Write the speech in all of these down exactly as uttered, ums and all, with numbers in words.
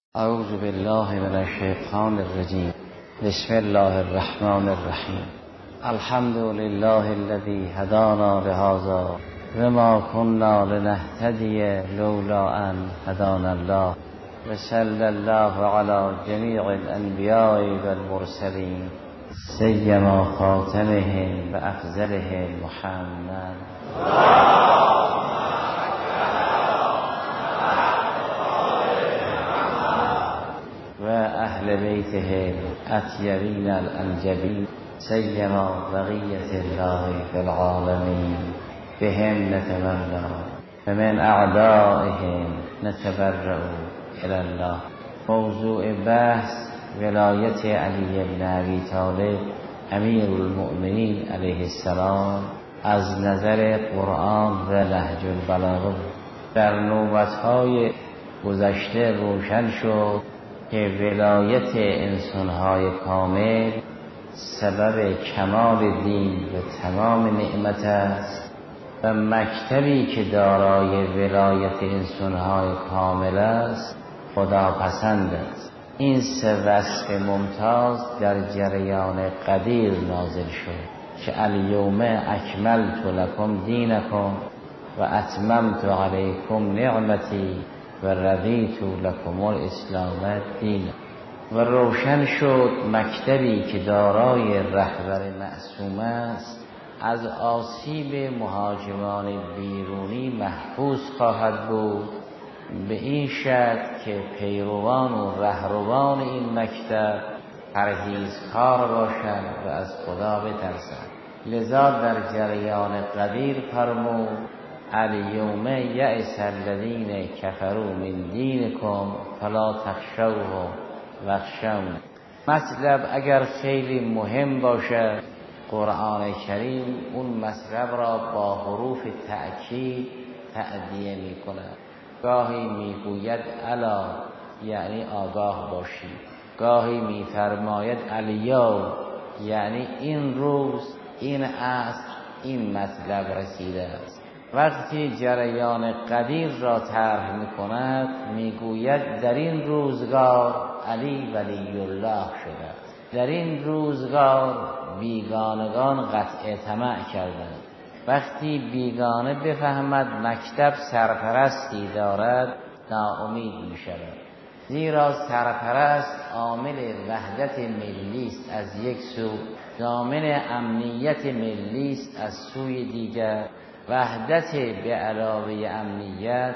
اعوذ بالله من الشیطان الرجیم. بسم الله الرحمن الرحیم. الحمد لله الذي هدانا لهذا وما كنا لنهتدي لولا ان هدانا الله وصلى الله على جميع الانبیاء والمرسلین سیما خاتمهم وافضلهم محمد و اهل بیته اطیبین الانجبین سیما بقیت الله فی العالمین بهم نتمنى و من اعدائهم نتبرأ الی الله. موضوع بحث ولایت علی بن ابی طالب امیر المؤمنین علیه السلام از نظر قرآن و نهج البلاغه. در نوبت‌های گذشته روشن شد که ولایت انسان‌های کامل سبب کمال دین و تمام نعمت است و مکتبی که دارای ولایت انسان‌های کامل است خداپسند است. این سه وصف ممتاز در جریان قدیر نازل شد که الیوم اکملت لکم دینکم و اتممت علیکم نعمتی و رضیت لکم الاسلام دینا. و روشن شد مکتبی که دارای رهبر معصوم است از آسیب مهاجمان بیرونی محفوظ خواهد بود، به این شرط که پیروان و رهروان این مکتب پرهیزکار باشند و از خدا بترسند. لذا در جریان قدیر فرمود الیوم یئس الذین کفروا من دینکم فلا تخشوهم واخشون. مطلب اگر خیلی مهم باشد، قرآن کریم اون مطلب را با حروف تأکید تأدیه می کند. گاهی می گوید الا یعنی آگاه باشید، گاهی می فرماید الیوم یعنی این روز، این عصر این مطلب رسیده است. وقتی جریان قدیر را طرح می کند می گوید در این روزگار علی ولی الله شده است، در این روزگار بیگانگان قطع طمع کردند. وقتی بیگانه بفهمد مکتب سرپرستی دارد ناامید می شود، زیرا سرپرست عامل وحدت ملی است از یک سو، ضامن امنیت ملی است از سوی دیگر. وحدت به علاوه امنیت،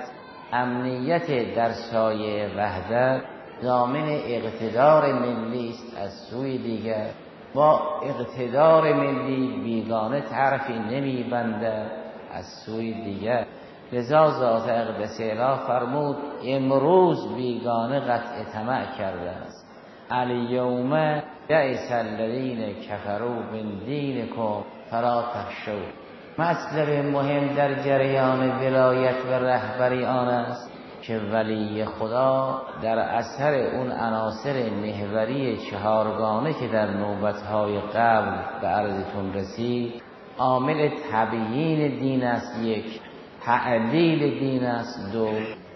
امنیت در سایه وحدت ضامن اقتدار ملی است از سوی دیگر. با اقتدار ملی بیگانه طرفی نمیبنده از سوی دیگر. لذا ذات اقدس اله فرمود امروز بیگانه قطع طمع کرده است. الیوم یئس الذین کفروا من دینکم فلا تخشوهم. مطلب مهم در جریان ولایت و رهبری آن است که ولی خدا در اثر اون عناصر محوری چهارگانه که در نوبت‌های قبل به عرضتون رسید، عامل تبیین دین است یک، تعلیل دین است دو،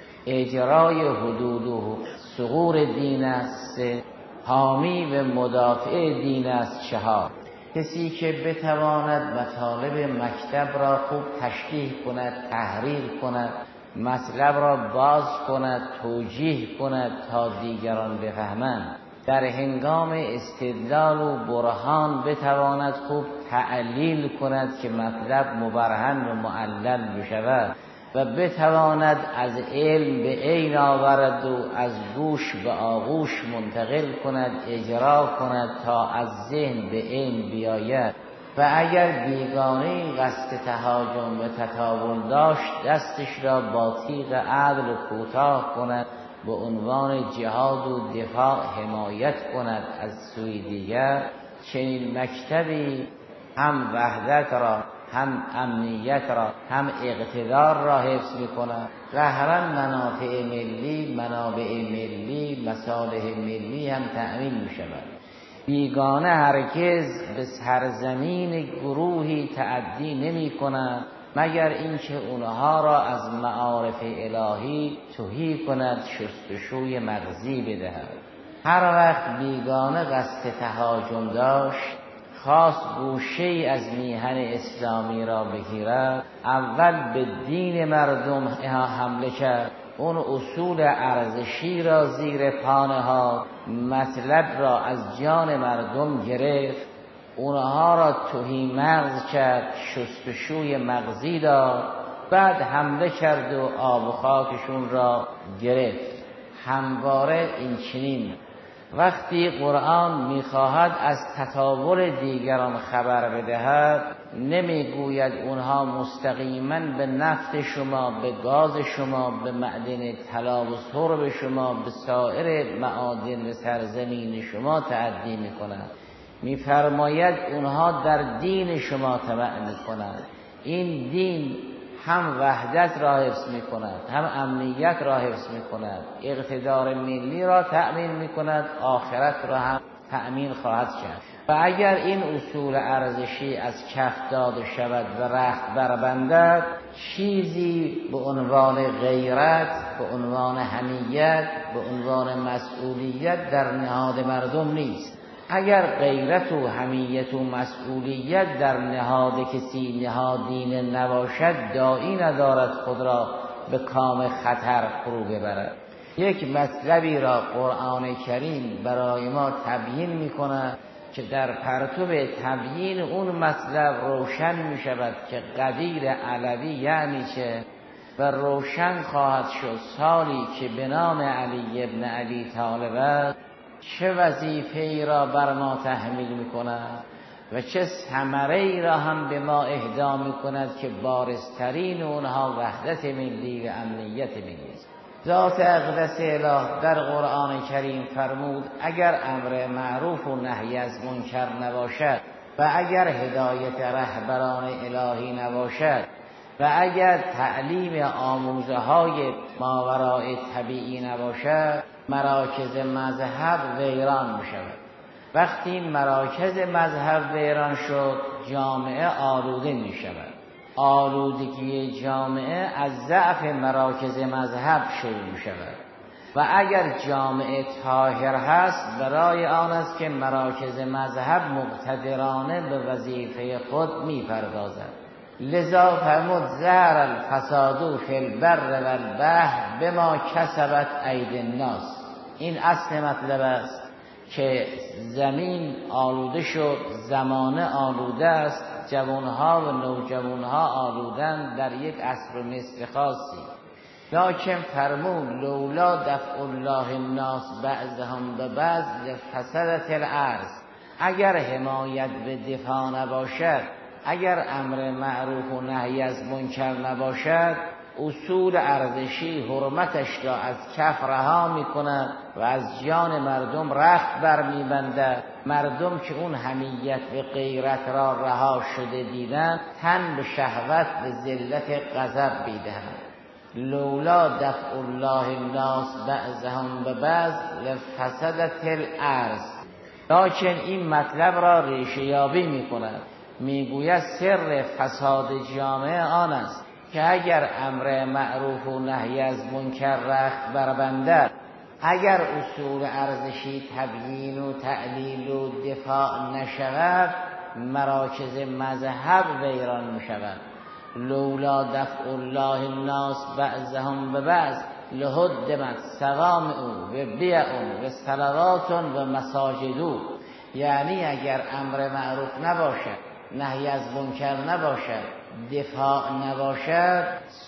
اجرای حدود و ثغور دین است سه، حامی و مدافع دین است چهار. کسی که بتواند مطالب مکتب را خوب تشریح کند، تحریر کند، مطلب را باز کند، توجیه کند تا دیگران بفهمند، در هنگام استدلال و برهان بتواند خوب تعلیل کند که مطلب مبرهن و معلل بشود و بتواند از علم به عین آورد و از گوش به آغوش منتقل کند، اجرا کند تا از ذهن به علم بیاید. و اگر بیگانه قصد تهاجم و تطاول داشت دستش را با تیغ عدل کوتاه کند، به عنوان جهاد و دفاع حمایت کند از سوی دیگر. چنین مکتبی هم وحدت را، هم امنیت را، هم اقتدار را حفظ می‌کند. قهرا منافع ملی، منابع ملی، مصالح ملی هم تأمین می‌شود. بیگانه هرگز به سرزمین گروهی تعدی نمی‌کند مگر اینکه اونها را از معارف الهی تهی کند، شستشوی مغزی بدهد. هر وقت بیگانه قصد تهاجم داشت، خواست گوشه‌ای از میهن اسلامی را بگیرد، اول به دین مردم حمله کرد، اون اصول ارزشی را زیر پا نهاد، مطلب را از جان مردم گرفت، اونها را تهی مغز کرد، شستشوی مغزی داد، بعد حمله کرد و آب و خاکشون را گرفت. همواره این چنین وقتی قرآن میخواهد از تطاول دیگران خبر بدهد، نمیگوید اونها مستقیما به نفت شما، به گاز شما، به معدن طلا و سرب شما، به سایر معادن سرزمین شما تعدی میکنند. میفرماید اونها در دین شما طمع میکنند. این دین هم وحدت را حفظ می کند، هم امنیت را حفظ می کند، اقتدار ملی را تأمین می کند، آخرت را هم تأمین خواهد کرد. و اگر این اصول ارزشی از کف داده شود و رخت بربندد، چیزی به عنوان غیرت، به عنوان حمیت، به عنوان مسئولیت در نهاد مردم نیست. اگر غیرت و حمیت و مسئولیت در نهاد کسی نهادین نباشد، داعی ندارد خود را به کام خطر فرو ببرد. یک مطلبی را قرآن کریم برای ما تبیین می کند که در پرتو تبیین اون مطلب روشن می شود که قدیر علوی یعنی چه، و روشن خواهد شد سالی که به نام علی ابن ابی طالب است چه وظیفه ای را بر ما تحمیل می کند و چه ثمره ای را هم به ما اهدا می کند که بارزترین اونها وحدت ملی و امنیت ملی است. ذات اقدس اله در قرآن کریم فرمود اگر امر معروف و نهی از منکر نباشد و اگر هدایت رهبران الهی نباشد و اگر تعلیم آموزه های ماوراء طبیعی نباشد، مراکز مذهب ویران می شود. وقتی مراکز مذهب ویران شد، جامعه آلوده می شود. آلودگی جامعه از ضعف مراکز مذهب شروع می شود. و اگر جامعه طاهر هست، برای آن است که مراکز مذهب مقتدرانه به وظیفه خود می پردازد. لذا فرمود ظهر الفساد فی البر و البحر بما کسبت ایدی الناس. این اصل مطلب است که زمین آلوده شد، زمانه آلوده است، جوانها و نوجوانها آلودن در یک عصر و نصف خاصی. لکن فرمود لولا دفع الله الناس بعضهم ببعض لفسدت الارض. اگر حمایت به دفاع نباشد، اگر امر معروف و نهی از منکر نباشد، اصول ارزشی حرمتش را از کف رها می کند و از جان مردم رخت بر می بندد. مردم که اون حمیت و غیرت را رها شده دیدن، تن به شهوت و ذلت غضب می‌دهند. لولا دفع الله الناس بعضهم ببعض لفسدت الارض. لکن این مطلب را ریشه یابی می کند. میگوید سر فساد جامعه آن است که اگر امر معروف و نهی از منکر رخت بربندد، اگر اصول ارزشی تبیین و تعلیل و دفاع نشود، مراکز مذهب ویران می شود. لولا دفع الله الناس بعضهم ببعض لهدمت صوامع و بیع و صلوات و مساجد. یعنی اگر امر معروف نباشد، نهی از منکر نباشد، دفاع نباشد،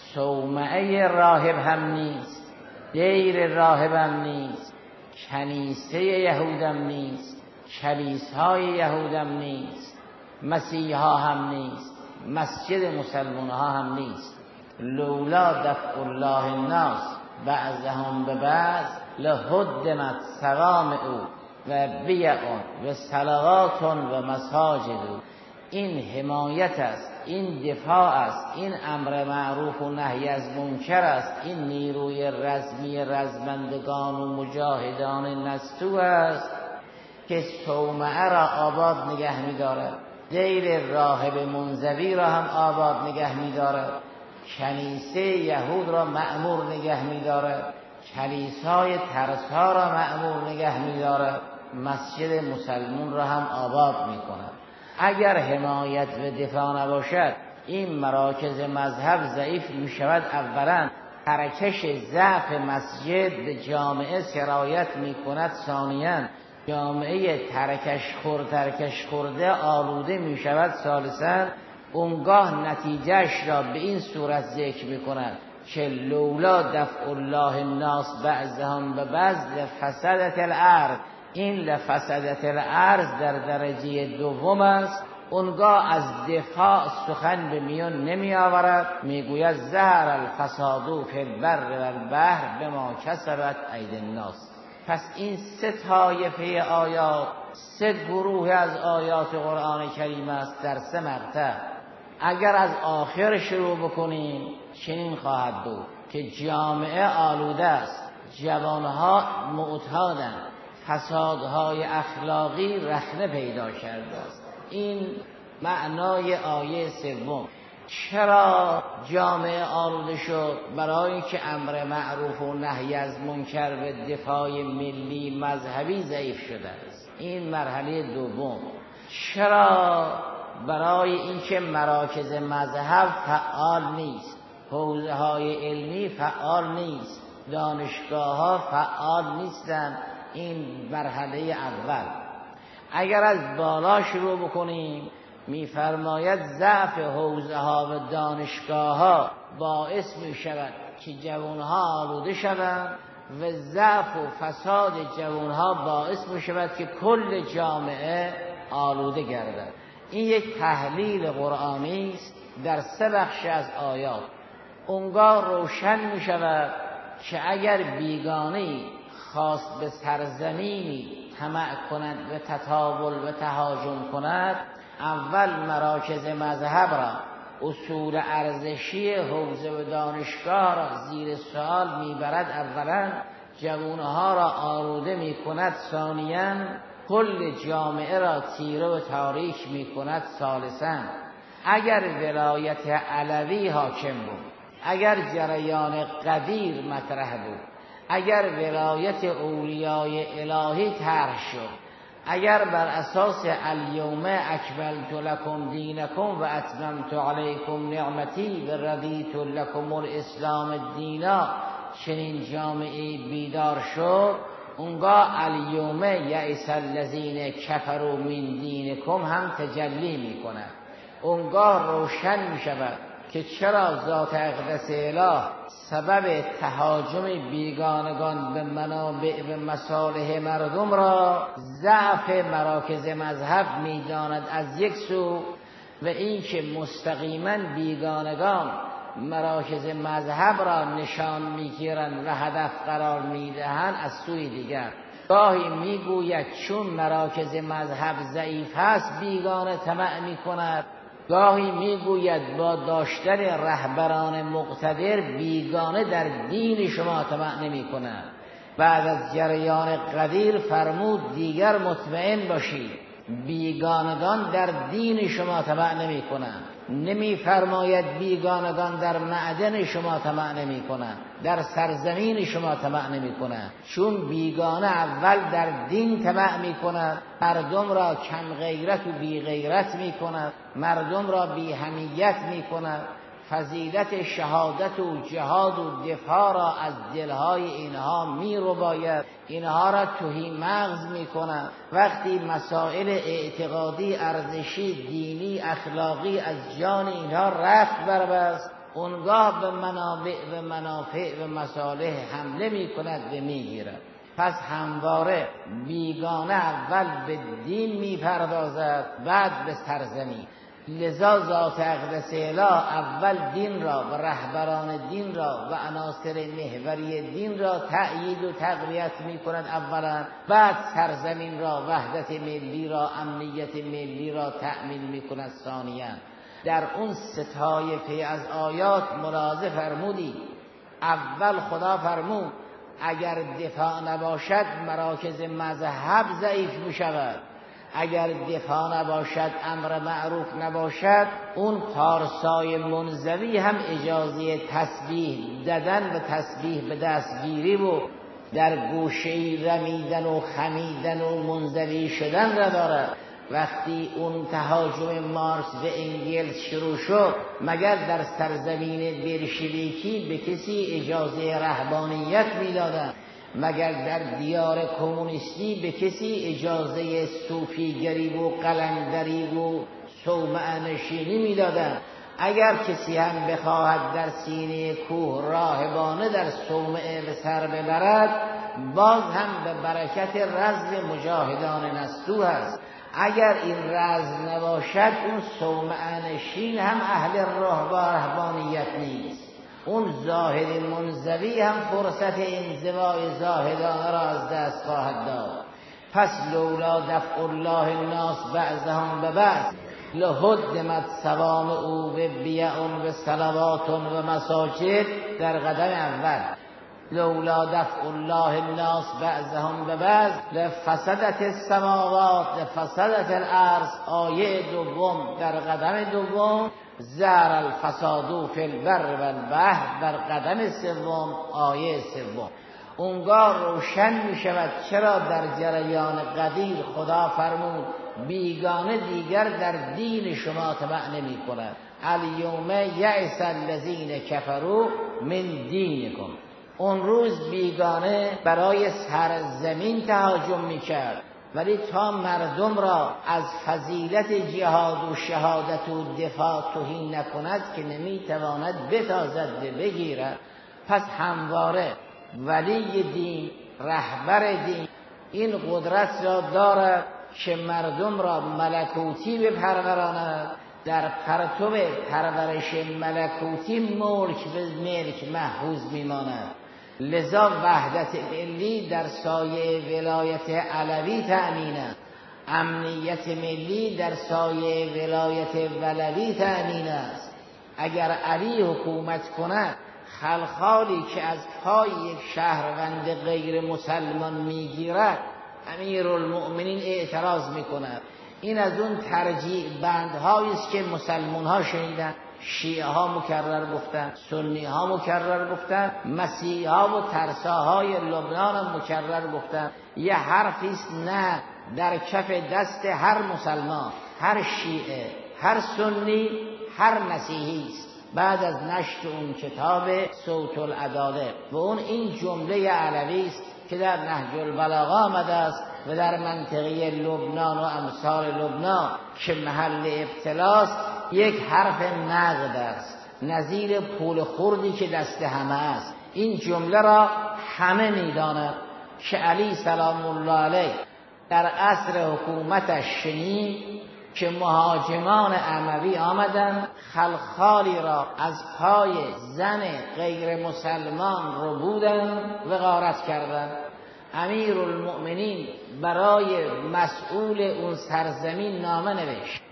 صومعه راهب هم نیست، دیر راهب هم نیست، کنیسه یهود هم نیست، کلیسای یهود هم نیست، مسیحا هم نیست، مسجد مسلمان ها هم نیست. لولا دفع الله الناس بعضهم ببعض لهدمت صوامع و بیع و صلوات و مساجد. این حمایت است، این دفاع است، این امر معروف و نهی از منکر است، این نیروی رزمی رزمندگان و مجاهدان نستو است که صومعه را آباد نگه می دارد. دیر راهب منزوی را هم آباد نگه می‌داره، کنیسه یهود را مأمور نگه می‌داره، کلیسای ترسا را مأمور نگه می‌داره، مسجد مسلمون را هم آباد می‌کند. اگر حمایت و دفاع نباشد این مراکز مذهب ضعیف می‌شود. اولا ترکش ضعف مسجد به جامعه سرایت می‌کند، ثانیاً جامعه ترکش خورد ترکش خورده آلوده می‌شود، ثالثاً اونگاه نتیجهش را به این صورت ذکر می‌کند که لولا دفع الله الناس بعضهم ببعض لفسدت الارض. این لفسدت الارض در درجه دوم است. اونگاه از دفاع سخن به میان نمی آورد، میگوید ظهر الفساد فی البر و البحر بما کسبت ایدی الناس. پس این سه طایفه آیات، سه گروه از آیات قرآن کریم است در سه مقطع. اگر از آخر شروع بکنیم چنین خواهد بود که جامعه آلوده است، جوانها معتادند، فسادهای اخلاقی رخنه پیدا کرده است. این معنای آیه سوم. چرا جامعه آلوده شد؟ برای اینکه امر معروف و نهی از منکر به دفاع ملی مذهبی ضعیف شده است. این مرحله دوم. چرا؟ برای اینکه مراکز مذهب فعال نیست، حوزه های علمی فعال نیست، دانشگاه ها فعال نیستند. این مرحله اول. اگر از بالا شروع بکنیم می‌فرماید ضعف حوزه ها و دانشگاه ها باعث می شود که جوانها آلوده شوند و ضعف و فساد جوانها باعث می شود که کل جامعه آلوده گردد. این یک تحلیل قرآنی است در سه بخش از آیات. اونگاه روشن می شود که اگر بیگانه‌ای خواست به سرزمینی طمع کند و تطاول و تهاجم کند، اول مراکز مذهب را، اصول ارزشی حوزه و دانشگاه را زیر سوال میبرد. اولا جوانها را آلوده میکند، ثانیاً کل جامعه را تیره و تاریک میکند، ثالثاً اگر ولایت علوی حاکم بود، اگر جریان قدیر مطرح بود، اگر ولایت اولیای الهی طرح شد، اگر بر اساس الیوم اکملت لکم دینکم و اتممت علیکم نعمتی و رضیت لکم الاسلام دینا، چنین جامعه بیدار شد، اونگاه الیوم یئس الذین کفروا من دینکم هم تجلی می کند. اونگاه روشن می شود که چرا ذات اقدس اله سبب تهاجم بیگانگان به منابع و مصالح مردم را ضعف مراکز مذهب می‌داند از یک سو، و این که مستقیما بیگانگان مراکز مذهب را نشان می‌گیرند و هدف قرار می‌دهند از سوی دیگر. گاهی میگوید چون مراکز مذهب ضعیف است بیگانه طمع می‌کند، گاهی میگوید با داشتن رهبران مقتدر بیگانه در دین شما طمع نمی کنند. بعد از جریان قدیر فرمود دیگر مطمئن باشید بیگانگان در دین شما طمع نمی کنند. نمی فرماید بیگانگان در معدن شما طمع نمی کنند، در سرزمین شما طمع نمی کنند، چون بیگانه اول در دین طمع می کند، مردم را کم غیرت و بی غیرت می کند، مردم را بی حمیت می کند، فضیلت شهادت و جهاد و دفاع را از دلهای اینها می رو باید، اینها را تهی مغز می کند. وقتی مسائل اعتقادی، ارزشی، دینی، اخلاقی از جان اینها رفت بربست، اونگاه به منابع و منافع و مصالح حمله می کند و می گیرد. پس همواره بیگانه اول به دین می پردازد، بعد به سرزمین. لذا ذات اقدس اله اول دین را و رهبران دین را و عناصر محوری دین را تأیید و تقویت می کند اولا، بعد سرزمین را، وحدت ملی را، امنیت ملی را تأمین می کند ثانیا. در اون سه طایفه از آیات ملاحظه فرمودید اول خدا فرمود اگر دفاع نباشد مراکز مذهب ضعیف می شود، اگر دفاع نباشد، امر معروف نباشد، اون پارسای منزوی هم اجازه تسبیح دادن و تسبیح به دستگیری و در گوشه‌ای رمیدن و خمیدن و منزوی شدن را دارد. وقتی اون تهاجم مارکس و انگلس شروع شد، مگر در سرزمین بلشویکی به کسی اجازه رهبانیت میدادند؟ مگر در دیار کمونیستی به کسی اجازه صوفیگری و قلندری و صومعه نشینی میدادند؟ اگر کسی هم بخواهد در سینه کوه راهبانه در صومعه به سر ببرد، باز هم به برکت رزم مجاهدان نستوه است. اگر این رزم نباشد، اون صومعه نشین هم اهل رهبانیت نیست. اون زاهد منزوی هم فرصت انزوای زاهدان را از دست خواهد داد. پس لولا دفع الله الناس بعضهم ببعض لهدمت صوامع و بیع و صلوات و مساجد در قدم اول. لولا دفع الله الناس بعضهم ببعض لفسدت السماوات لفسدت الارض. آیه دوم در قدم دوم. ظهر الفساد فی البر و البحر در قدم سوم، آیه سوم. اونگاه روشن می شود چرا در جریان قدیر خدا فرمود بیگانه دیگر در دین شما طمع نمی کند. الیوم یئس الذین کفروا من دینکم. اون روز بیگانه برای سرزمین تهاجم می کرد، ولی تا مردم را از فضیلت جهاد و شهادت و دفاع توهین نکند که نمی تواند بتازد و بگیرد. پس همواره ولی دین، رهبر دین، این قدرت را دارد که مردم را ملکوتی بپروراند. در پرتو پرورش ملکوتی ملک به ملک محفوظ میماند. لذا وحدت ملی در سایه ولایت علوی تأمین است. امنیت ملی در سایه ولایت ولوی تأمین است. اگر علی حکومت کند، خلخالی که از پای یک شهروند غیر مسلمان میگیرد، امیرالمؤمنین اعتراض میکند. این از اون ترجیع بندهایی است که مسلمان ها شنیدن. شیعه ها مکرر گفتن، سنی ها مکرر گفتن، مسیحی ها و ترساهای لبنان هم مکرر گفتن. یه حرفی است نه در کف دست هر مسلمان، هر شیعه، هر سنی، هر مسیحی است بعد از نشر اون کتاب صوت العداله. و اون این جمله علوی است که در نهج البلاغه آمده است و در منطقه لبنان و امثال لبنان که محل ابتلاست یک حرف نقد است، نظیر پول خوردی که دست همه است. این جمله را همه می‌دانند که علی سلام الله علیه در عصر حکومتش شنید که مهاجمان اموی آمدند خلخالی را از پای زن غیر مسلمان رو بودند و غارت کردند. امیرالمؤمنین برای مسئول اون سرزمین نامه نوشت،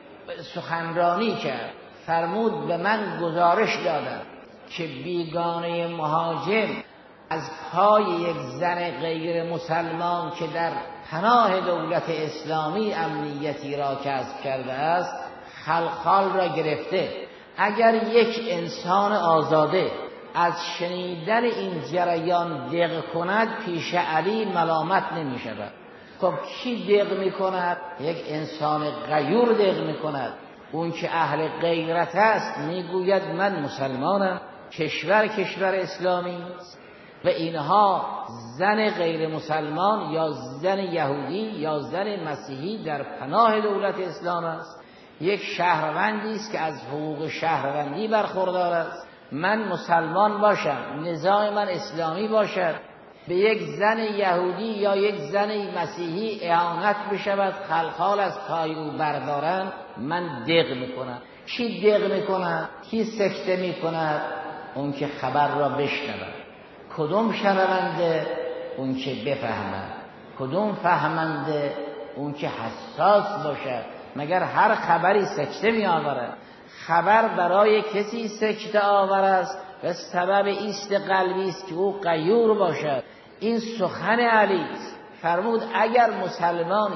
سخنرانی کرد، فرمود به من گزارش دادند که بیگانه مهاجم از پای یک زن غیر مسلمان که در پناه دولت اسلامی امنیتی را کسب کرده است خلخال را گرفته. اگر یک انسان آزاده از شنیدن این جریان دق کند، پیش علی ملامت نمی شود. خب کی دق می کند؟ یک انسان غیور دق می کند. اون که اهل غیرت است میگوید من مسلمانم، کشور کشور اسلامی و اینها زن غیر مسلمان یا زن یهودی یا زن مسیحی در پناه دولت اسلام است. یک شهروندی است که از حقوق شهروندی برخوردار است. من مسلمان باشم، نظام من اسلامی باشد، به یک زن یهودی یا یک زن مسیحی اهانت بشود، خلخال از پای او بردارن، من دق میکنم. کی دق میکند؟ کی سکته میکند؟ اون که خبر را بشنود. کدوم شنونده؟ اون که بفهمد. کدوم فهمنده؟ اون که حساس باشد. مگر هر خبری سکته می آورد؟ خبر برای کسی سکته آور است و سبب ایست قلبی است که او غیور باشد. این سخن علی است. فرمود اگر مسلمانی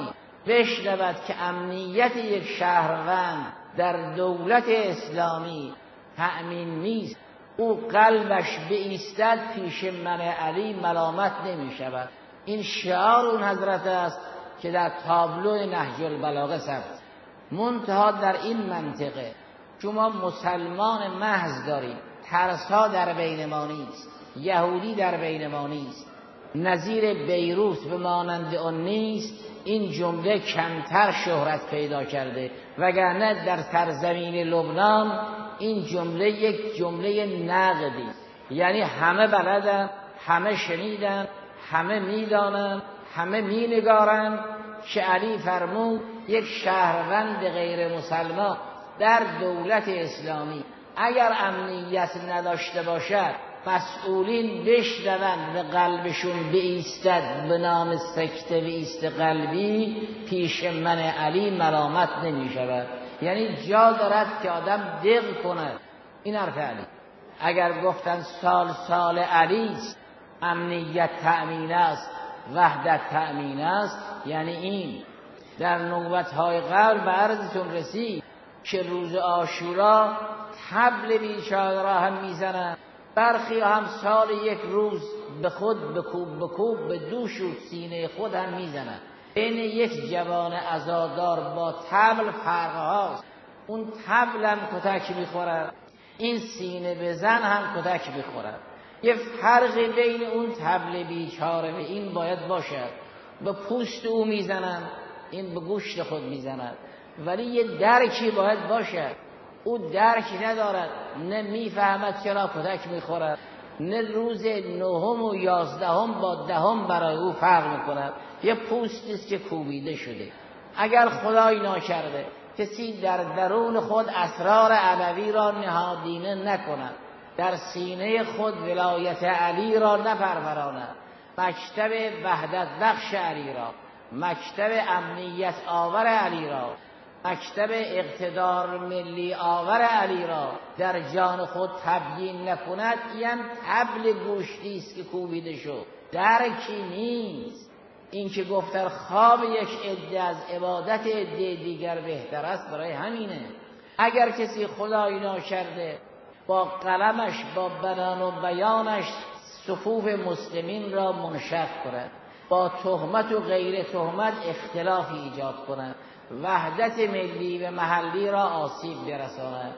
بشنود که امنیت یک شهروند در دولت اسلامی تأمین نیست، او قلبش بایستد پیش من علی ملامت نمی شود. این شعار اون حضرت است که در تابلو نهج البلاغه ثبت. منتها در این منطقه شما مسلمان محض دارید، ترسا در بین ما نیست، یهودی در بین ما نیست، نظیر بیروت به مانند آن نیست. این جمله کمتر شهرت پیدا کرده، وگرنه در سرزمین لبنان این جمله یک جمله نقدی، یعنی همه بلدن، همه شنیدن، همه میدانن، همه مینگارن که علی فرمود یک شهروند غیر مسلمان در دولت اسلامی اگر امنیت نداشته باشد، مسئولین بشنوند به قلبشون بایستد به نام سکته بایست قلبی، پیش من علی ملامت نمی شود. یعنی جا دارد که آدم دق کند. این حرف علی. اگر گفتن سال سال علی است، امنیت تأمین است، وحدت تأمین است، یعنی این. در نوبت‌های قبل به عرضتون رسید که روز عاشورا طبل بیچاره را هم میزنند، برخی هم سال یک روز به خود بکوب بکوب به دوش و سینه خود هم میزنند. بین یک جوان عزادار با طبل فرق هاست. اون طبل هم کتک میخورد، این سینه بزن هم کتک میخورد. یه فرقی بین اون طبل بیچاره و این باید باشد. به پوست او میزنند، این به گوشت خود میزند، ولی یه درکی باید باشد. او درک ندارد، نه میفهمد چرا کتک میخورد، نه روز نهم و یازدهم با دهم برای او فرق میکند. یه پوست است که کوبیده شده. اگر خدای ناکرده کسی در درون خود اسرار علوی را نهادینه نکند، در سینه خود ولایت علی را نپروراند، مکتب وحدت بخش علی را، مکتب امنیت آور علی را، مکتب اقتدار ملی آور علی را در جان خود تبیین نکند، این طبل گوشتی است که کوبیده شد، درکی نیست. این که گفتر خواب یک عده از عبادت عده دیگر بهتر است، برای همینه. اگر کسی خدای ناکرده با قلمش با بیان و بیانش صفوف مسلمین را منشق کند، با تهمت و غیر تهمت اختلافی ایجاد کند، وحدت ملی و محلی را آسیب برساند،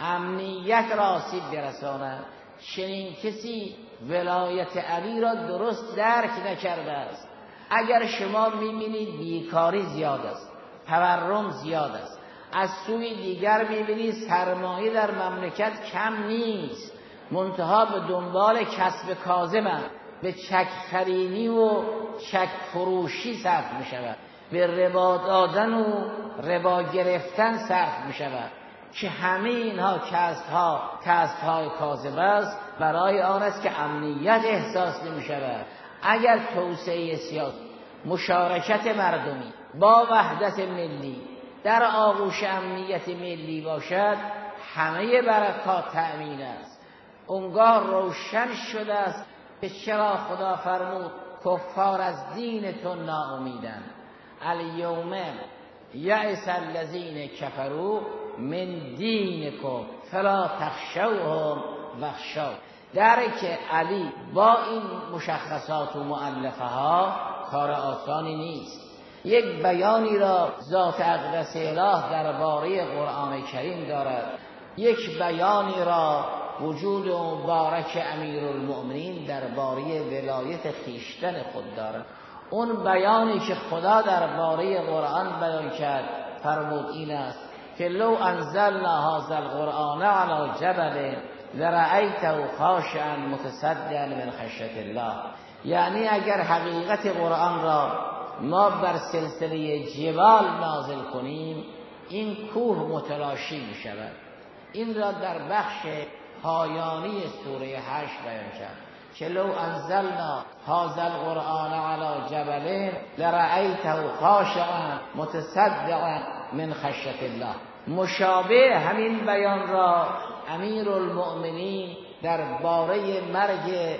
امنیت را آسیب برساند، چنین کسی ولایت علی را درست درک نکرده است. اگر شما می‌بینید بیکاری زیاد است، تورم زیاد است، از سوی دیگر می‌بینید سرمایه در مملکت کم نیست، منتها به دنبال کسب کاذبند، به چک خرینی و چک فروشی صرف می‌شود، به ربا دادن و ربا گرفتن صرف می‌شود که همه اینها کسب‌ها کسب‌های کاذب است، برای آن است که امنیت احساس نمی‌شود. اگر توسعه سیاسی، مشارکت مردمی با وحدت ملی در آغوش امنیت ملی باشد، همه برکات تأمین است. اونگاه روشن شده است که چرا خدا فرمود کفار از دینتون ناامیدن. الیوم یئس الذین کفروا من دینکم فلا تخشوهم واخشون. درک علی با این مشخصات و مؤلفه ها کار آسانی نیست. یک بیانی را ذات اقدس اله درباره قرآن کریم دارد، یک بیانی را وجود مبارک امیرالمؤمنین درباره ولایت خویشتن خود دارد. اون بیانی که خدا درباره قرآن بیان کرد فرمود این است که لو انزلنا هذا القرآن علی جبل لرأیته خاشعا متصدعا من خشیة الله. یعنی اگر حقیقت قرآن را ما بر سلسله جبال نازل کنیم، این کوه متلاشی می شود. این را در بخش پایانی سوره هشت بیان کرد که لو انزلنا هذا القرآن علی جبل لرأیته خاشعا متصدعا من خشیة الله. مشابه همین بیان را امیرالمؤمنین درباره مرگ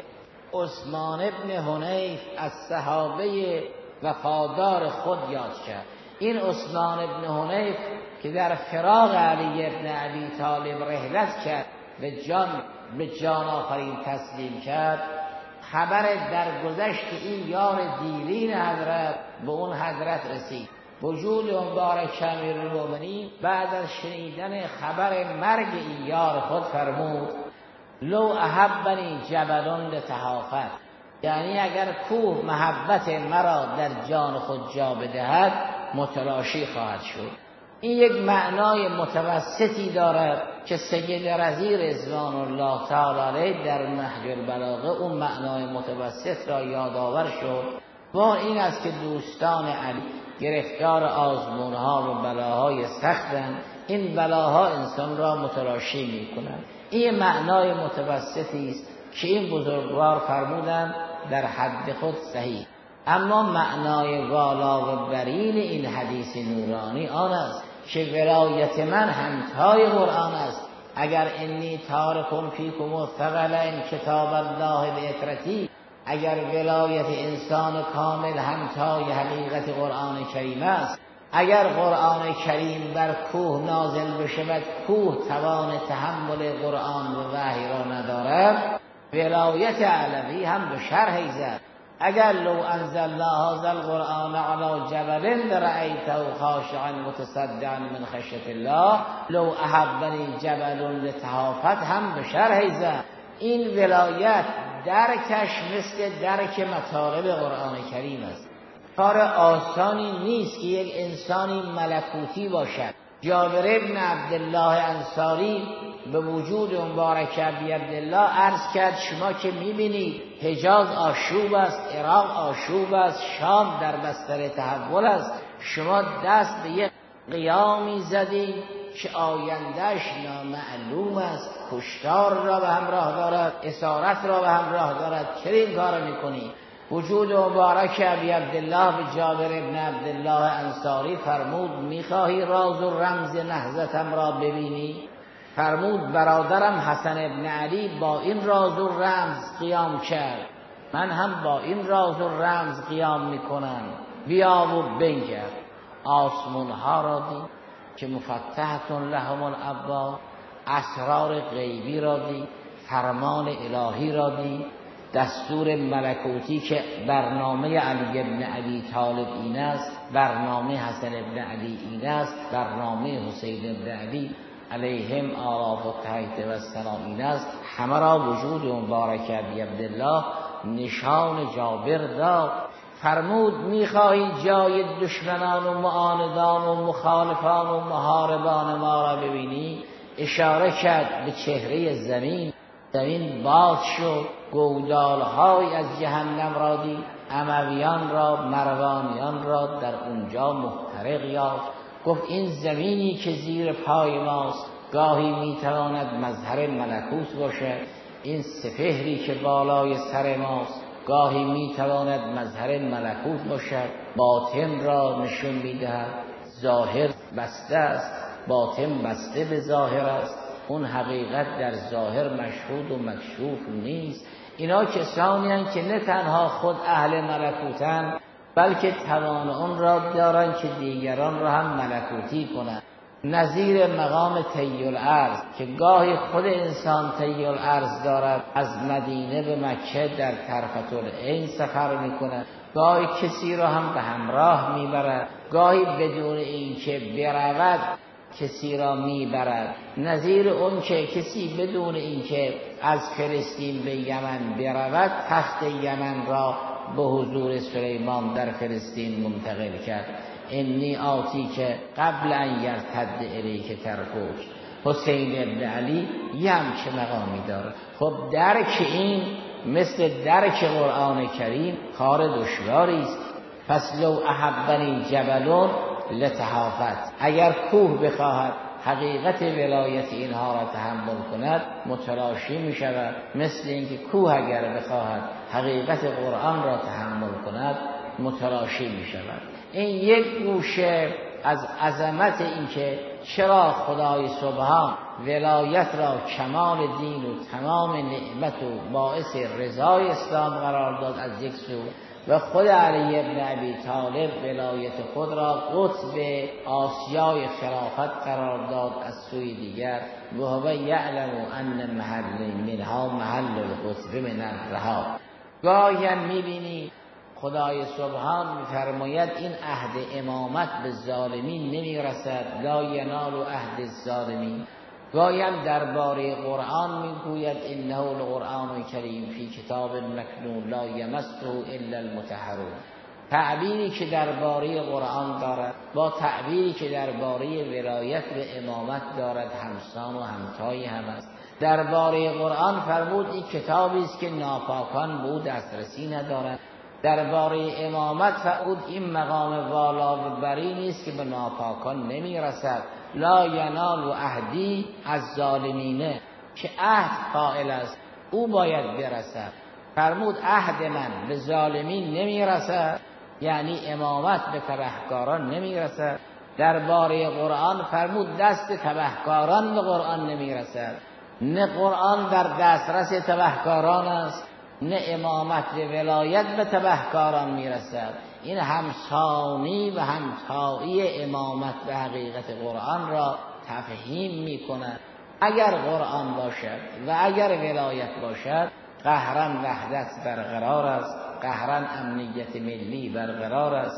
عثمان ابن حنیف از صحابه وفادار خود یاد کرد. این عثمان ابن حنیف که در فراق علی ابن ابی طالب رحلت کرد به جان به جان آفرین تسلیم کرد، خبر درگذشت این یار دیرین حضرت به اون حضرت رسید. وجود مبارک امیرالمومنین بعد از شنیدن خبر مرگ این یار خود فرمود لو احبنی جبل لتهافت، یعنی اگر کوه محبت مرا در جان خود جا بدهد متلاشی خواهد شد. این یک معنای متوسطی دارد که سید رضی رضوان الله تعالی علیه در نهج البلاغه اون معنای متوسط را یادآور شد. و این است که دوستان علی گرفتار آزمونها و بلاهای سختند، این بلاها انسان را متلاشی میکنند. این معنای متوسطی است که این بزرگوار فرمودند در حد خود صحیح. اما معنای والا و برین این حدیث نورانی آن است که ولایت من همتای قرآن است. اگر انی تارکم فیکم الثقلین کتاب الله باطرتی، اگر ولایت انسان کامل همتای حقیقت قرآن کریم است، اگر قرآن کریم بر کوه نازل بشود کوه توان تحمل قرآن و وحی را ندارد، ولایت علوی هم به شرح زد. اگر لو انزلنا هذا القرآن على جبل لرأيته خاشعا متصدعا من خشیة الله لو احبنی جبل لتهافت هم به شرح زد. این ولایت درکش مثل درک مطالب قرآن کریم است. کار آسانی نیست که یک انسانی ملکوتی باشد. جابر ابن عبدالله انصاری به وجود مبارک ابی عبدالله عرض کرد شما که میبینید حجاز آشوب است، عراق آشوب است، شام در بستر تحول است، شما دست به یک قیامی زدید که آیندهش نامعلوم است، کشتار را به همراه دارد، اسارت را به همراه دارد، چرا این کار میکنید؟ وجود مبارک ابی عبدالله به جابر ابن عبدالله انصاری فرمود میخواهی راز و رمز نهضتم را ببینی؟ فرمود برادرم حسن ابن علی با این راز و رمز قیام کرد، من هم با این راز و رمز قیام میکنم، بیا و بنگر. آسمون ها را دید که مفتحتون لهم الابواب، اسرار غیبی را دید، فرمان الهی را دید، دستور ملکوتی که برنامه علی ابن ابی طالب این است، برنامه حسن ابن علی این است، برنامه حسین ابن علی علیهم آلاف و تحیط و السلام این است. همه را وجود مبارک ابی عبدالله نشان جابر داد. فرمود میخواهی جای دشمنان و معاندان و مخالفان و محاربان ما را ببینی؟ اشاره کرد به چهره زمین. زمین باز شد، گودالهای از جهنم را دید، امویان را، مروانیان را در اونجا محترق یافت. گفت این زمینی که زیر پای ماست گاهی میتواند مظهر ملکوت باشد، این سپهری که بالای سر ماست گاهی میتواند مظهر ملکوت باشد. باطن را نشون میدهد، ظاهر بسته است، باطن بسته به ظاهر است، اون حقیقت در ظاهر مشهود و مکشوف نیست. اینا کسانی هستند که نه تنها خود اهل ملکوتند بلکه توان اون را دارند که دیگران را هم ملکوتی کنند. نظیر مقام طی الارض که گاهی خود انسان طی الارض دارد، از مدینه به مکه در طرفة العین سفر میکند، گاهی کسی را هم به همراه میبرد، گاهی بدون اینکه برود کسی را میبرد. نظیر اون که کسی بدون اینکه از فلسطین به یمن برود تخت یمن را به حضور سلیمان در فلسطین منتقل کرد. انی آتی که قبل ان یرتد الیک ترکوک. حسین ابن علی یه همچه مقامی داره. خب درک این مثل درک قرآن کریم کار دشواری است. پس لو احبنی جبلون لتهافت، اگر کوه بخواهد حقیقت ولایت اینها را تحمل کند متلاشی می شود، مثل اینکه کوه اگر بخواهد حقیقت قرآن را تحمل کند متلاشی می شود. این یک گوشه از عظمت اینکه چرا خدای سبحان ولایت را کمال دین و تمام نعمت و باعث رضای اسلام قرار داد از یک سو، و خود علی ابن ابی طالب ولایت خود را قطب آسیای خلافت قرار داد از سوی دیگر و هو یعلم ان محل منها محل القطب من الرها. گاهی میبینی خدای سبحان میفرماید این عهد امامت به ظالمین نمیرسد، لا ینال عهد الظالمین. گاهی هم درباره قرآن میگوید انه القرآن کریم فی کتاب مکنون لا یمسه الا المطهرون. تعبیری که درباره قرآن دارد با تعبیری که درباره ولایت و امامت دارد همسان و همتایی هم است. درباره قرآن فرمود این کتابی است که ناپاکان به او دسترسی ندارند. درباره امامت فرمود این مقام والا و بری نیست که به ناپاکان نمیرسد. لا ینال عهدی از ظالمینه، که عهد قائل است او باید برسد. فرمود عهد من به ظالمین نمیرسد، یعنی امامت به تبهکاران نمیرسد. درباره قرآن فرمود دست تبهکاران به قرآن نمیرسد. نه قرآن در دسترس تبهکاران است، نه امامت و ولایت به تبهکاران میرسد. این همسانی و همتایی امامت به حقیقت قرآن را تفهیم میکند. اگر قرآن باشد و اگر ولایت باشد قهرن وحدت برقرار است، قهرن امنیت ملی برقرار است،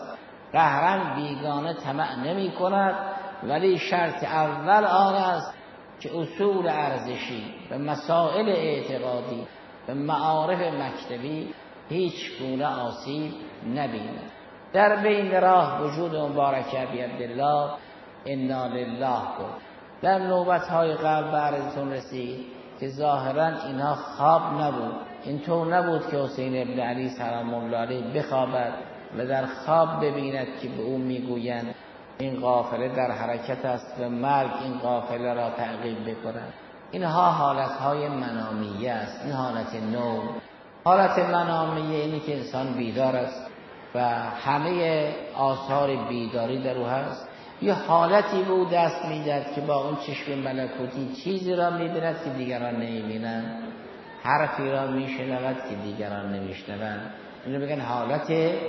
قهرن بیگانه طمع نمی کند. ولی شرط اول آن است که اصول ارزشی و مسائل اعتقادی و معارف مکتبی هیچ گونه آسیب نبیند. در بین راه وجود مبارک ابی عبدالله انا لله گفت. در نوبت‌های قبل براتون رسید که ظاهراً اینها خواب نبود. اینطور نبود که حسین ابن علی سلام الله علیه بخوابد و در خواب ببیند که به او میگویند این قافله در حرکت است و مرگ این قافله را تعقیب بکند. اینها حالتهای منامیه است. این حالت نوم، حالت منامیه اینی که انسان بیدار است و همه آثار بیداری در او هست. یه حالتی به او دست میدهد که با اون چشم ملکوتی چیزی را میبیند که دیگران نمیبینند، حرفی را میشنود که دیگران نمیشنوند. اینو میگن حالت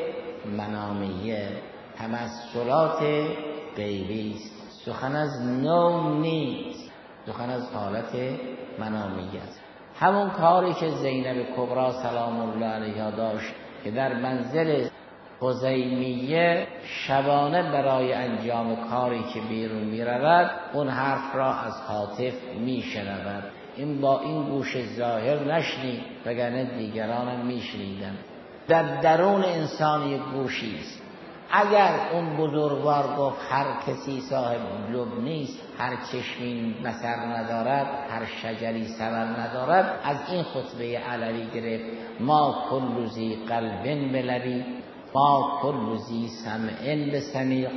منامیه. تمثلات غیبی است، سخن از نوم نیست، سخن از حالت منامیه است. همون کاری که زینب کبری سلام الله علیها داشت که در منزل خزیمیه شبانه برای انجام کاری که بیرون می رود اون حرف را از هاتف می شنود. این با این گوش ظاهر نشنید وگرنه دیگران هم می شنیدن. در درون انسان یک گوشی است. اگر اون بزرگوار گفت هر کسی صاحب لب نیست، هر چشمی بصر ندارد، هر شجری صبر ندارد، از این خطبه علوی گرفت ما کل ذی قلب بلبی، ما کل ذی سمع بسمیع،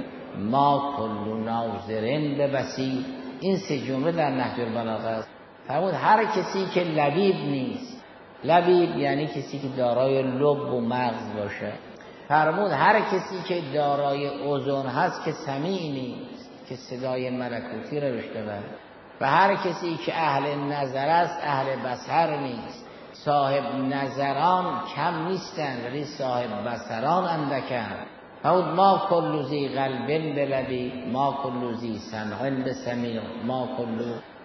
ما کل ناظر ببصیر. این سه جمله در نهج البلاغه است. فرمود هر کسی که لبیب نیست، لبیب یعنی کسی که دارای لب و مغز باشه. فرمود هر کسی که دارای اذن هست که سمیع نیست، که صدای ملکوتی را بشنود. و هر کسی که اهل نظر است اهل بصر نیست. صاحب نظران کم نیستند ولی صاحب بصران اندکند. فرمود ما کل ذی قلب بلبی، ما کل ذی سمع بسمیع، ما کل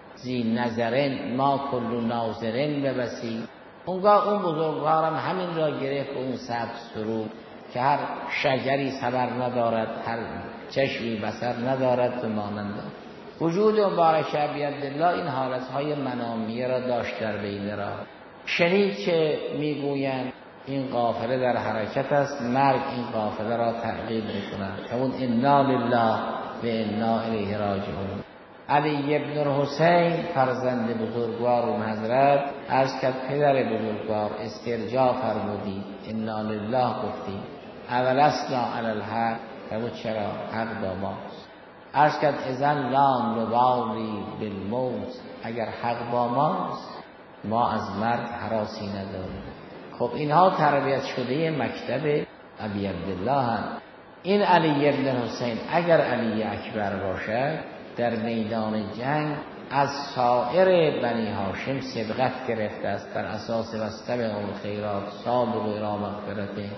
ذی نظر، ما کل ناظر ببصیر. اونگاه اون بزرگوارم همین را گرفت و اون سبز سرود که هر شجری صبر ندارد، هر چشمی بصر ندارد و مانند. وجود مبارک ابی عبدالله این حالتهای منامیه را داشت در بین راه. شنید که میگویند این قافله در حرکت است، مرگ این قافله را تعقیب میکند. همون انا لله و انا الیه راجعون. علی ابن الحسین فرزند بزرگوار اون حضرت عرض کرد پدر بزرگوار استرجاع فرمودی، انا لله گفتی، اول اسنا علی الحق. فرمود چرا؟ حق با ماست. عرض کرد اذن لا نبالی بالموت، اگر حق با ماست ما از مرگ هراسی نداریم. خب اینها تربیت شده مکتب ابی عبدالله هم. این علی ابن حسین اگر علی اکبر باشد در میدان جنگ از سایر بنی هاشم سبقت گرفته است بر اساس واستبقوا الخیرات سابقوا الی مغفرة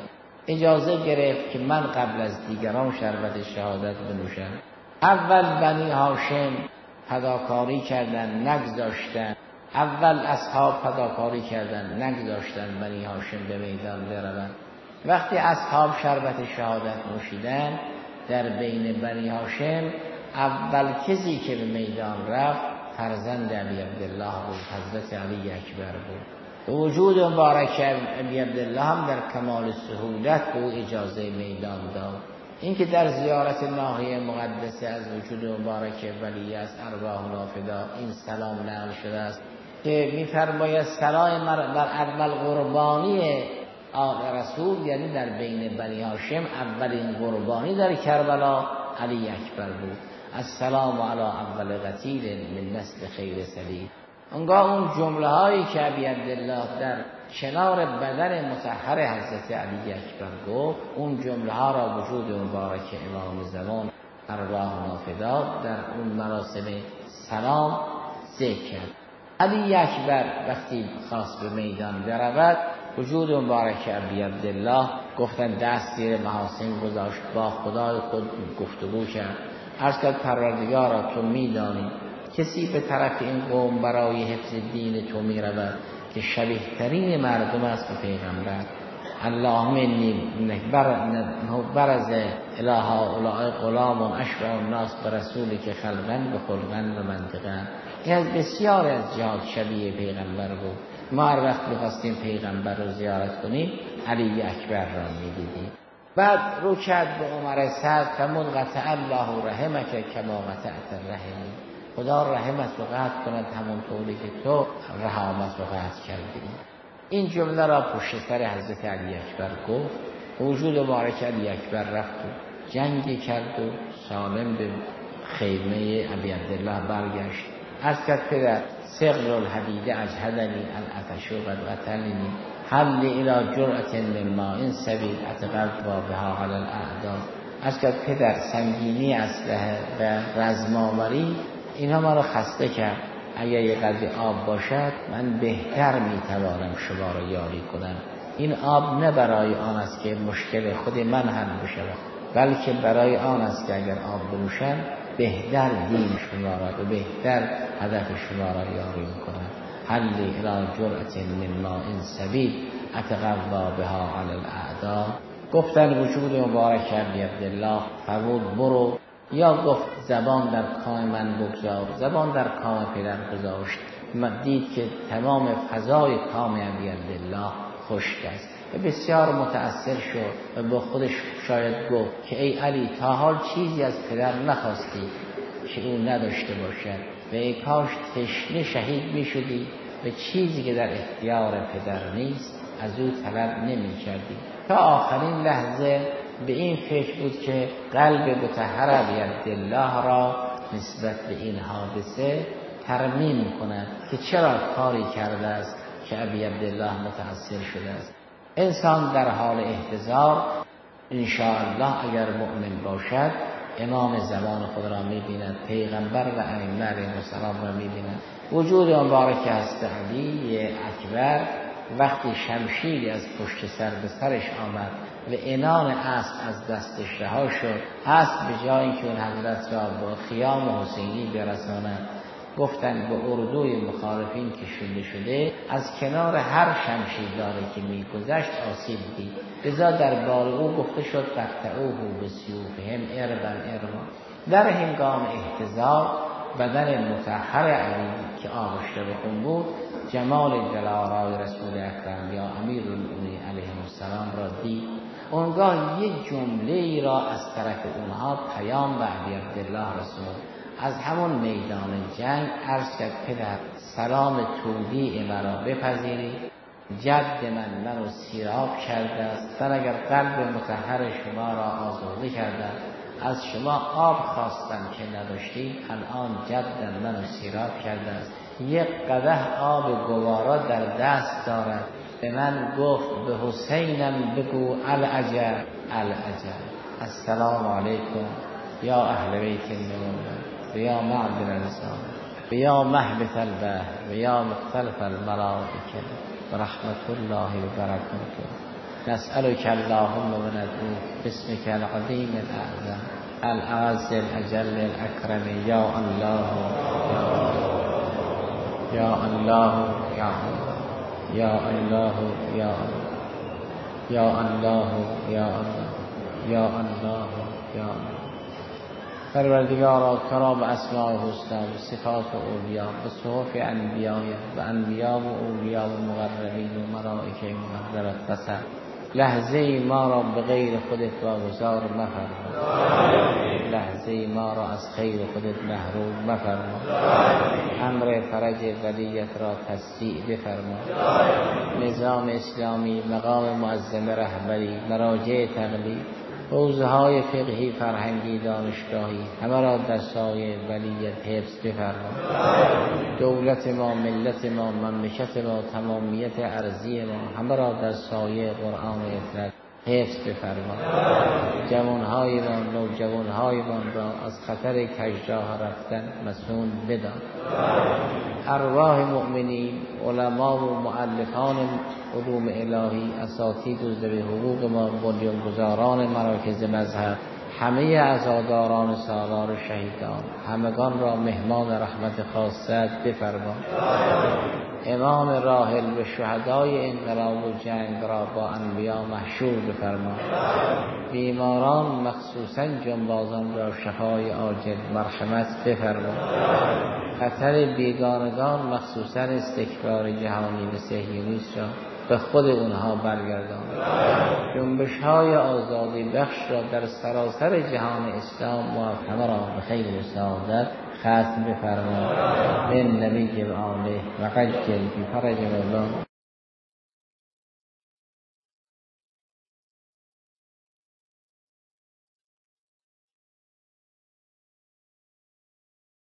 اجازه گرفت که من قبل از دیگران شربت شهادت بنوشم. اول بنی هاشم فداکاری کردن، نگذاشتن. اول اصحاب فداکاری کردن، نگذاشتن بنی هاشم به میدان بروند. وقتی اصحاب شربت شهادت نوشیدن، در بین بنی هاشم اول کسی که به میدان رفت فرزند ابی عبدالله بود، حضرت علی اکبر بود. به وجود مبارک ابی عبدالله هم در کمال سهولت به او اجازه میدان داد. این که در زیارت ناحیه مقدسه از وجود مبارک ولی از ارواحنا فدا این سلام نقل شده است که می‌فرماید سلام بر اول قربانی آل رسول، یعنی در بین بنی هاشم اولین قربانی در کربلا علی اکبر بود. السلام علی اول قتیل من نسل خیر سلیم. انگاه اون جمله هایی که ابی عبدالله در کنار بدن مطهر حضرت علی اکبر گفت، اون جمله ها را وجود مبارک امام زمان ارواحنا فدا در اون مراسم سلام ذکر کرد. علی اکبر وقتی خواست به میدان برود، وجود مبارک ابی عبدالله گفتن دست زیر محاسن گذاشت، با خدای خود گفتگو کرد. عرض کرد پروردگارا تو میدانی کسی به طرف این قوم برای حفظ دین تو می رود که شبیه ترین مردم است به پیغمبر. اللهم انی برز الها اولای غلام اشبه الناس برسولی که خلقن به خلقن و منطقن. این از بسیار از جهات شبیه پیغمبر بود. ما هر وقت می‌خواستیم پیغمبر رو زیارت کنیم علی اکبر را می‌دیدیم. بعد رو کرد به عمر سعد فمن قطع الله رحمک کما قطعت الرحم. خدا رحمت رو قطع کند همون طوری که تو رحمت رو قطع کردی. این جمله را پشت سر حضرت علی اکبر گفت. وجود مبارک علی اکبر رفت و جنگ کرد و سالم به خیمه ابی عبدالله برگشت. عرض کرد پدر سقل الحدید اجهدنی العطش و قتلنی حل الى جرعت من ماء سبیل اتقلت و بها علی الاعداء. عرض کرد پدر سنگینی اسلحه و رزماوری اینها ما رو خسته کرد. اگر یک قدر آب باشد من بهتر میتوانم شما را یاری کنم. این آب نه برای آن است که مشکل خود من حل بشود، بلکه برای آن است که اگر آب بنوشم بهتر دین شما را و بهتر هدف شما را یاری میکنم. حل الی جرعت من ماء سبیل اتقوا بها علی الاعداء. گفتن وجود مبارک ابی عبدالله فرمود برو، یا گفت زبان در کام من بگذار، زبان در کام پدر گذاشت. دید که تمام فضای کام ابی عبدالله خشک است و بسیار متأثر شد و با خودش شاید گفت که ای علی تا حال چیزی از پدر نخواستی که او نداشته باشد و ای کاش تشنه شهید می شدی و چیزی که در اختیار پدر نیست از او طلب نمی کردی. تا آخرین لحظه به این فکر بود که قلب مطهر ابی عبدالله را نسبت به این حادثه ترمیم کند که چرا کاری کرده است که ابی عبدالله متأثر شده است. انسان در حال احتضار انشاءالله اگر مؤمن باشد امام زمان خود را می‌بیند، پیغمبر و ائمه علیهم السلام را می‌بیند. وجود مبارک است علی اکبر وقتی شمشیری از پشت سر به سرش آمد و عنان اسب از دستش رها شد، اسب به جای اینکه اون حضرت را با خیام حسینی برساند گفتن به اردوی مخالفین کشیده شده، از کنار هر شمشیرداری که میگذشت آسیب دید. لذا در بار او گفته شد فقطعوه بسیوفهم اربا اربا. در هنگام احتضار بدن مطهر علی که آغشته به خون بود جمال دلارای رسول اکرم یا امیرالمؤمنین علیهم السلام را دید. اونگاه یک جمله ای را از طرف اونها پیام به ابی عبدالله رسول. از همون میدان جنگ عرض کرد پدر سلام تودیع مرا بپذیری، جد من منو سیراب کرده است، من اگر قلب مطهر شما را آزرده کردم از شما آب خواستم که نداشتی، الان جد منو سیراب کرده است، یک قدح آب گوارا در دست دارد، به من گفت به حسینم بگو العجب العجب. السلام علیکم یا اهل بیت النبی و یا معدن الانسان و یا محبت البحر و یا مختلف الملائکه و رحمت الله و برکاته. نسألك اللهم وندعوك باسمك العظيم الأعظم الأعز الأجل الأكرم يا الله يا الله يا الله يا الله يا الله يا الله يا الله يا الله يا الله پروردگارا کرام اسماء الحسنا و صفات اولیا و صحف انبیاء و انبیاء و اولیا و مقربین و ملائکه محضرت بسر لحظه ما را به غیر خودت واگذار مفرما، لحظه ما را از خیر خودت محروم مفرما، امر فرج ولیت را تسریع بفرما، نظام اسلامی، مقام معظم رهبری، مراجع تقلید، حوزه های فقهی، فرهنگی، دانشگاهی همه را در سایه ولیت حفظ بفرما، دولت ما، ملت ما، مملکت ما، تمامیت ارضی ما همه را در سایه قرآن و اطلاع حفظ بفرما، جوانهای ما، نوجوانهای ما را از خطر کجراه رفتن مسئول بدان، ارواح مؤمنین، علما و مؤلفان علوم الهی، اساتید و ذوی حقوق ما، بنیانگذاران مراکز مذهب، همه عزاداران سالار شهیدان، همگان را مهمان رحمت خاصت بفرما، امام راحل و شهدای انقلاب و جنگ را با انبیا محشور بفرما، بیماران مخصوصا جنبازان را شفای عاجل مرحمت بفرما، خطر بیگانگان مخصوصا استکبار جهانی و صهیونیسم را به خود اونها برگردان، جنبش های آزادی بخش را در سراسر جهان اسلام موفق را به خیر و سعادت ختم بفرما، من نبی و آله و قجل بی فرج مولا